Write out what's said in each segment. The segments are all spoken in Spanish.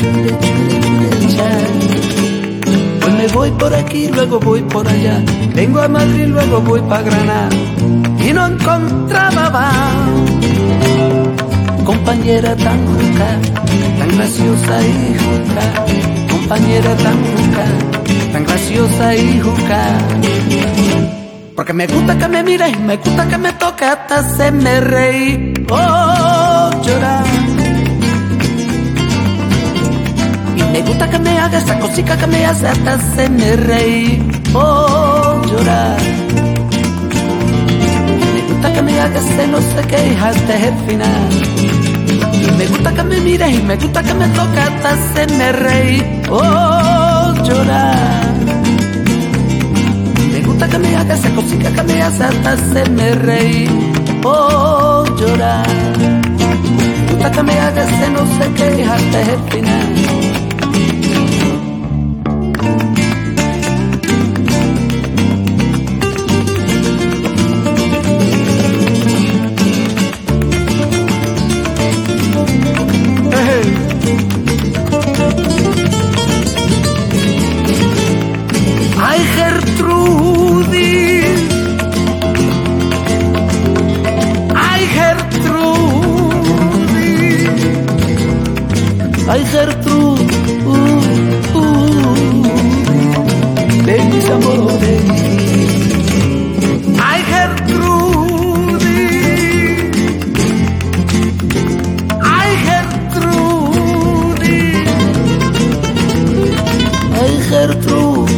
chure, chure, cha. Pues me voy por aquí, luego voy por allá. Vengo a Madrid, luego voy pa' Granada. Y no encontraba compañera tan juca, tan graciosa y juca. Compañera tan juca, tan graciosa y juca. Porque me gusta que me mires y me gusta que me toque hasta hacerme reír o llorar. Y me gusta que me haga esa cosita que me hace hasta hacerme reír o llorar. Me gusta que me haga ese no sé qué hasta el final. Y me gusta que me mires y me gusta que me toque hasta hacerme reír o llorar. Me gusta que me haga esa cosita que me hace hasta hacerme reír o llorar. Me gusta que me haga ese no sé qué hasta el final. Ay, Gertrudis, ay, Gertrudis, ay, Gertrudis, de mis amores. Ay, Gertrudis, ay, Gertrudis, ay, Gertrudis,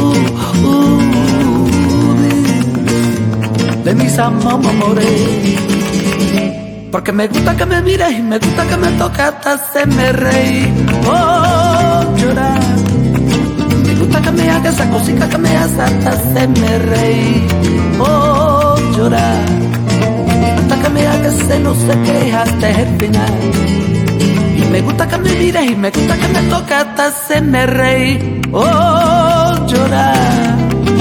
de mis amores. Porque me gusta que me mires y me gusta que me toque hasta hacerme reír o llorar. Me gusta que me haga esa cosita que me hace hasta hacerme reír o llorar. Me gusta que me haga ese no sé qué hasta el final. Y me gusta que me mires y me gusta que me toque hasta hacerme reír o llorar.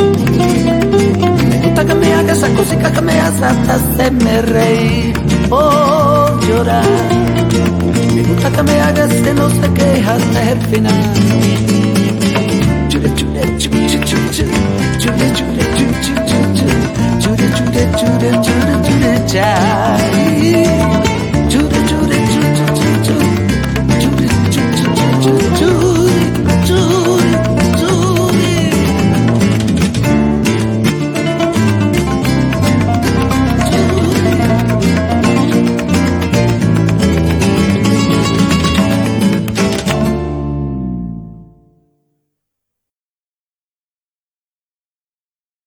Me gusta que me haga esa cosita que me hace hasta hacerme reír o llorar. Me gusta que me haga ese no sé qué hasta el final. Chure, chure, chure, chure, chure, chure, chure, chure, chure, chure, chure, chure, chure, chure, chure, cha.